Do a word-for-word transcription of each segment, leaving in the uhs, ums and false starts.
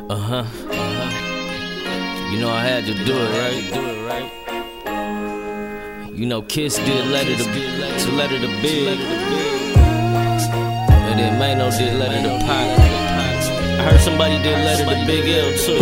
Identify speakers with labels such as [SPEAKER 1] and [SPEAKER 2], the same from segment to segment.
[SPEAKER 1] Uh-huh, uh-huh. You know I had to do it, right? Do it, right? You know Kiss did Letter to to Letter to Big, and then Mano did Letter to Pac. I heard somebody did Letter to Big L too.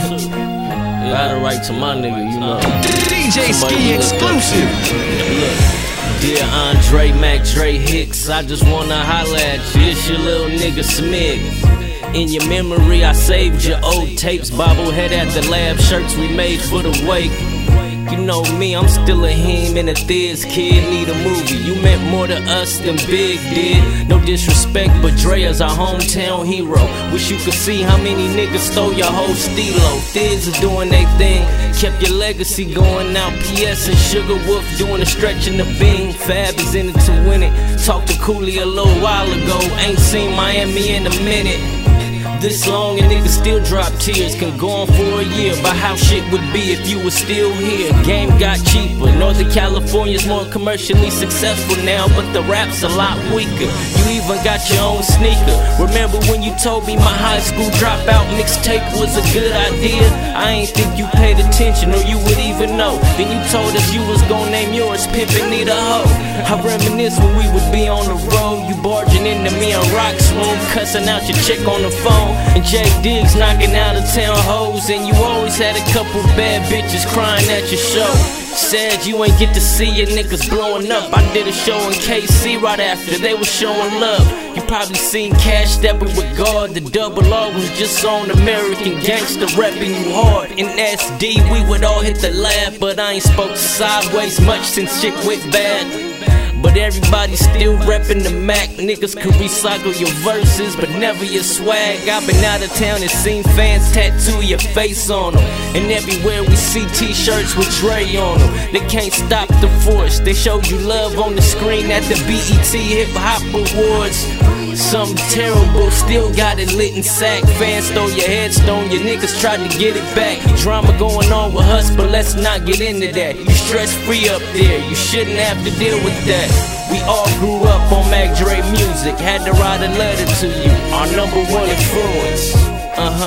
[SPEAKER 1] Yeah, I had to write to my nigga, you know.
[SPEAKER 2] D J Ski exclusive.
[SPEAKER 1] Look, dear Andre Mac Dre Hicks, I just wanna holla at you. It's your little nigga Smig. In your memory, I saved your old tapes, bobblehead at the lab, shirts we made for the wake. You know me, I'm still a him and a Thiz kid, need a movie. You meant more to us than Big did. No disrespect, but Dre is our hometown hero. Wish you could see how many niggas stole your whole stilo. Thiz is doing they thing, kept your legacy going out. P S and Sugar Wolf doing a stretch in the beam. Fab is in it to win it. Talked to Cooley a little while ago, ain't seen Miami in a minute. This long and niggas still drop tears. Can go on for a year about how shit would be if you were still here. Game got cheaper. Northern California's more commercially successful now, but the rap's a lot weaker. You even got your own sneaker. Remember when you told me my high school dropout mixtape was a good idea? I ain't think you paid attention or you would even know. Then you told us you was gon' name yours Pimpin' Need a Hoe. I reminisce when we would be on the road, you barging into me and Rock's room, cussing out your chick on the phone. And Jay Diggs knocking out of town hoes. And you always had a couple bad bitches crying at your show. Sad you ain't get to see your niggas blowing up. I did a show in K C right after they was showing love. You probably seen Cash stepping with God. The double R was just on American Gangster repping you hard. In S D we would all hit the lab, but I ain't spoke sideways much since shit went bad. But everybody still reppin' the Mac. Niggas can recycle your verses, but never your swag. I've been out of town and seen fans tattoo your face on them. And everywhere we see t-shirts with Dre on them. They can't stop the force. They show you love on the screen at the B E T Hip Hop Awards. Something terrible, still got it lit in sack. Fans stole your headstone, your niggas tried to get it back. Drama going on with us, but let's not get into that. You stress free up there, you shouldn't have to deal with that. We all grew up on Mac Dre music, had to write a letter to you, our number one influence. Uh-huh,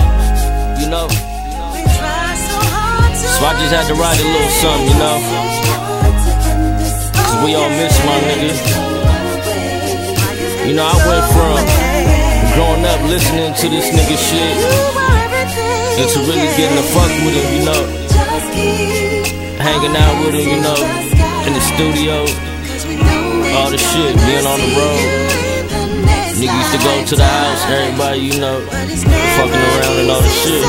[SPEAKER 1] you know. So I just had to write a little something, you know. Cause we all miss my nigga. You know, I went from growing up listening to this nigga shit into really getting the fuck with him, you know. Hanging out with him, you know, in the studio. All the shit, being on the road. Nigga used to go to the house, everybody, you know, fucking around and all the shit.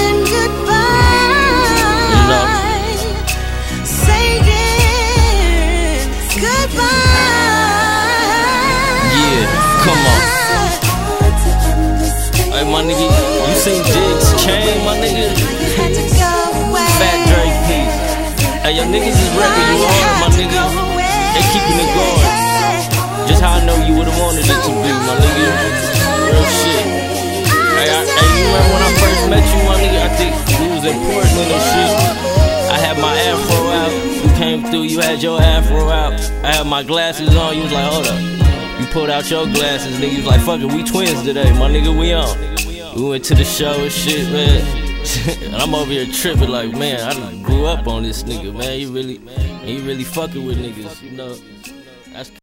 [SPEAKER 1] You know. Come on. Hey, my nigga, you seen Diggs chain, my nigga? Fat Dre piece. Hey, your niggas is repping you hard, my nigga. They keeping it going. Just how I know you would've wanted it to be, my nigga. Real shit. Hey, I, hey, you remember when I first met you, my nigga? I think we was in Portland and shit. I had my afro out. You came through, you had your afro out. I had my glasses on, you was like, hold up. You pulled out your glasses, nigga. You was like, fuck it, we twins today, my nigga, we on. We went to the show and shit, man. And I'm over here tripping like, man, I done grew up on this nigga, man. He really, he really fucking with niggas, you know. That's